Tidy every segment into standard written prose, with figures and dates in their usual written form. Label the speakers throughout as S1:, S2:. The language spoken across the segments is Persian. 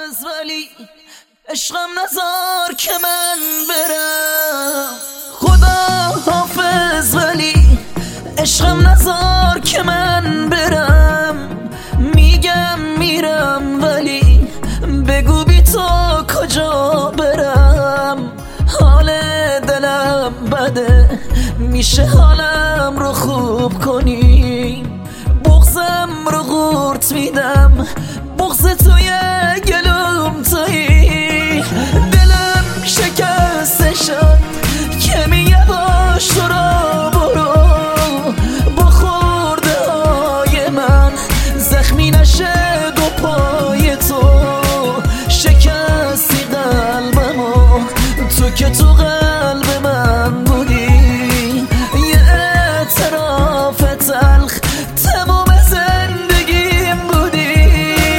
S1: حافظ ولی عشقم نذار که من برم. خدا حافظ ولی عشقم نذار که من برم. میگم میرم ولی بگو بی تو کجا برم. حال دلم بده، میشه حالم رو خوب کنی. بغضم رو قورت میدم، بغض توی گلوم تویی. دلم شکسته شد که میگه باش تو را برو. با خورده های من زخمی نشه دو پای تو. شکستی قلبمو تو که تو قلب من بودی. یه اعتراف تلخ تمام زندگیم بودی.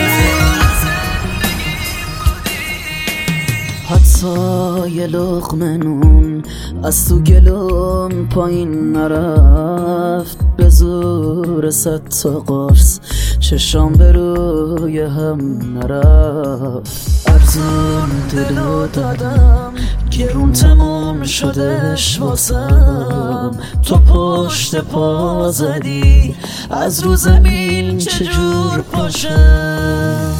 S1: حتی یه لقمه نون از تو گلوم پایین نرفت. به زور 100 تا قرص چشام به روی هم نرفت. ارزون دلو دادم، گرون تموم شدش واسم. تو پشت پا زدی، از رو زمین چجور پاشم.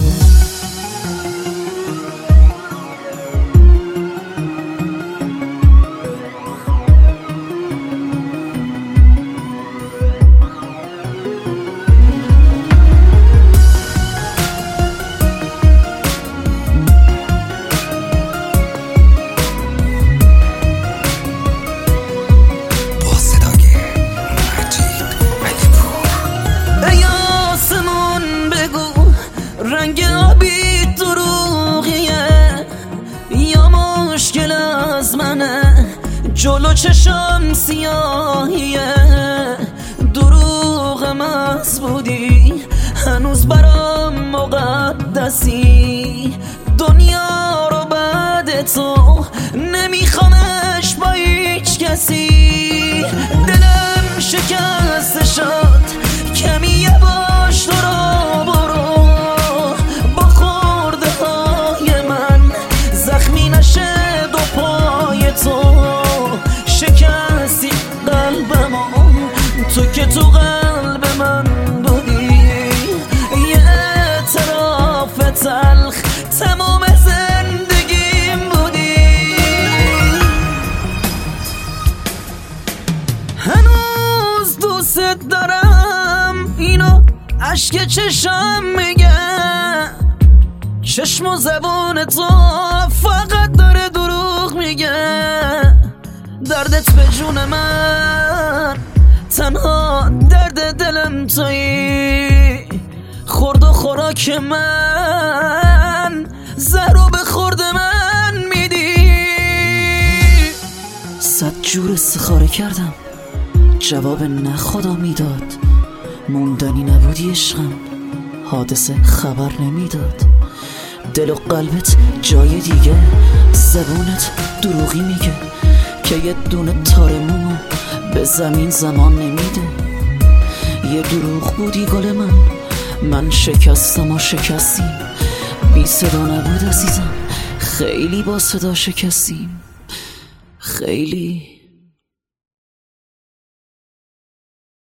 S1: رنگ آبی دروغیه یا مشکل از منه؟ جلو چشم سیاهیه، دروغ محض بودی هنوز برام مقدسی. دنیا رو بعد تو نمیخوامش با هیچ کسی. دلم شکسته شد کمی یه باش تو را برو. شکستی قلبمو تو که تو قلب من بودی. یه اعتراف تلخ تمام زندگیم بودی. هنوز دوست دارم، اینو اشک چشم میگه. چشم و زبون تو فقط داره دروغ میگه. دردت به جون من، تنها درد دلم تویی. خورد و خوراک من، زهر رو به خورد من میدی. 100 جور استخاره کردم، جواب نه خدا میداد. موندنی نبودی عشقم، حادثه خبر نمیداد. دل و قلبت جای دیگه، زبونت دروغی میگه که یه دونه تار مومو به زمین زمان نمیده. یه دروغ بودی گل من شکستم و شکستیم. بی صدا نبود عزیزم، خیلی با صدا شکستیم، خیلی.